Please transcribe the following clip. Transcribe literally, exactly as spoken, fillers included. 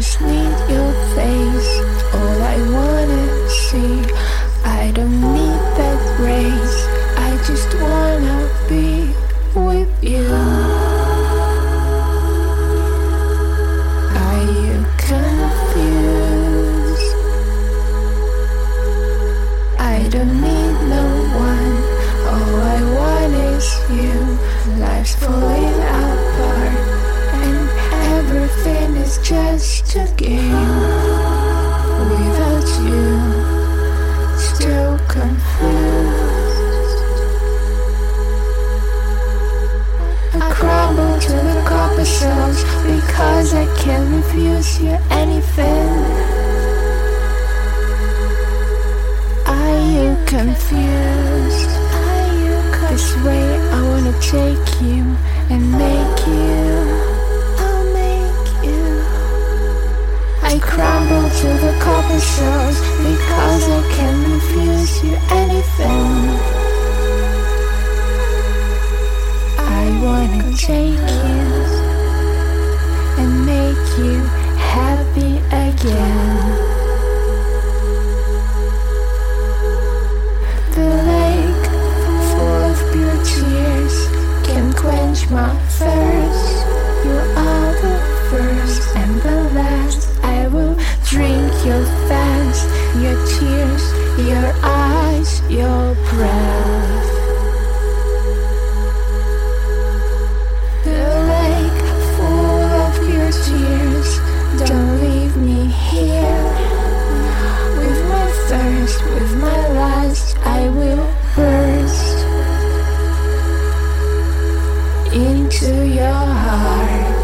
just need your face, all I wanna see. I don't need that race, I just wanna be with you. Are you confused? I don't need no one, all I want is you. Life's falling apart and everything is just a game. Without you, still confused. I crumble to the copper shells because I can't refuse you anything. Are you confused? Are you confused? This way I wanna take you and make you. I'll make you. I crumble to the copper shells because I can't refuse you anything. I wanna take you and make you happy again. The lake full of pure tears can quench my thirst. You are the first and the last. I will drink your fast, your tears, your eyes, your breath. The lake full of your tears, don't leave me here. With my thirst, with my last, I will burst into your heart.